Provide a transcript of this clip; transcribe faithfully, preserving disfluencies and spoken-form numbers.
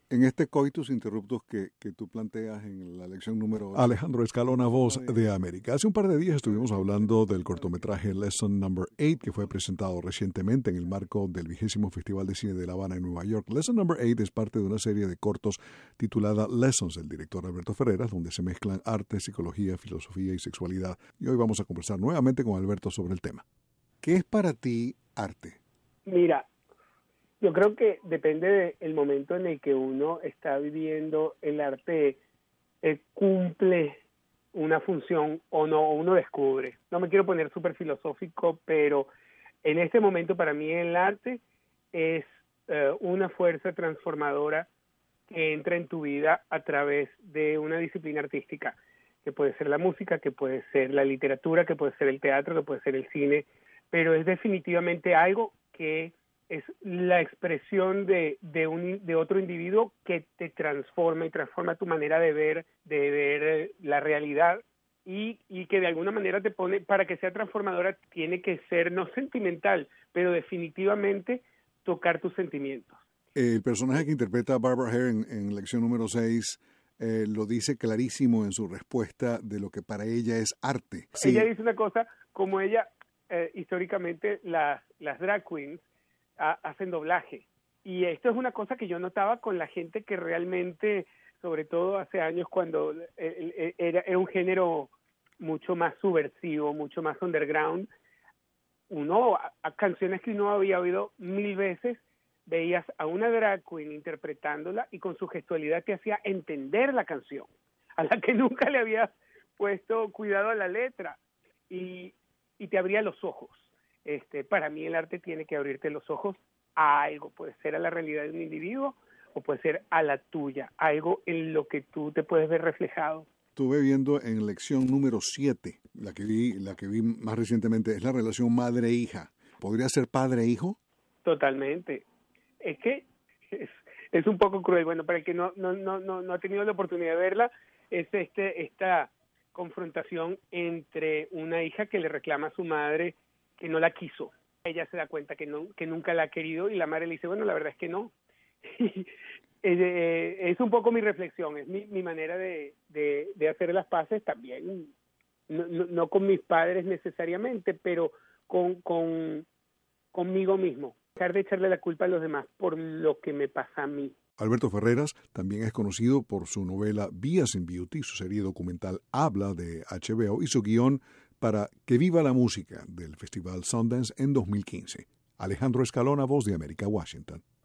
En este coitus interruptus que, que tú planteas en la lección número ocho. Alejandro Escalona, Voz de América. Hace un par de días estuvimos hablando del cortometraje Lesson Number eight, que fue presentado recientemente en el marco del vigésimo Festival de Cine de La Habana en Nueva York. Lesson Number eight es parte de una serie de cortos titulada Lessons del director Alberto Ferreras, donde se mezclan arte, psicología, filosofía y sexualidad. Y hoy vamos a conversar nuevamente con Alberto sobre el tema. ¿Qué es para ti arte? Mira, yo creo que depende del momento en el que uno está viviendo. El arte eh, cumple una función o no, o uno descubre. No me quiero poner súper filosófico, pero en este momento para mí el arte es eh, una fuerza transformadora que entra en tu vida a través de una disciplina artística, que puede ser la música, que puede ser la literatura, que puede ser el teatro, que puede ser el cine, pero es definitivamente algo que es la expresión de, de, un, de otro individuo que te transforma y transforma tu manera de ver, de ver la realidad y, y que de alguna manera te pone, para que sea transformadora, tiene que ser no sentimental, pero definitivamente tocar tus sentimientos. El personaje que interpreta a Barbara Hare en, en lección número seis eh, lo dice clarísimo en su respuesta de lo que para ella es arte. Sí. Ella dice una cosa, como ella, eh, históricamente, las, las drag queens, hacen doblaje, y esto es una cosa que yo notaba con la gente que realmente, sobre todo hace años cuando era, era un género mucho más subversivo, mucho más underground, uno, a, a canciones que uno había oído mil veces, veías a una drag queen interpretándola y con su gestualidad te hacía entender la canción, a la que nunca le habías puesto cuidado a la letra, y, y te abría los ojos. Este, para mí el arte tiene que abrirte los ojos a algo, puede ser a la realidad de un individuo o puede ser a la tuya, algo en lo que tú te puedes ver reflejado. Estuve viendo en lección número siete, la que vi, la que vi más recientemente, es la relación madre-hija. ¿Podría ser padre-hijo? Totalmente. Es que es, es un poco cruel. Bueno, para el que no, no, no, no, no ha tenido la oportunidad de verla, es este, esta confrontación entre una hija que le reclama a su madre que no la quiso. Ella se da cuenta que no, que nunca la ha querido, y la madre le dice, bueno, la verdad es que no. Es un poco mi reflexión, es mi, mi manera de, de, de hacer las paces también, no, no, no con mis padres necesariamente, pero con, con conmigo mismo. Dejar de echarle la culpa a los demás por lo que me pasa a mí. Alberto Ferreras también es conocido por su novela Vías in Beauty, su serie documental Habla de H B O y su guión para Que Viva la Música del Festival Sundance en dos mil quince. Alejandro Escalona, Voz de América, Washington.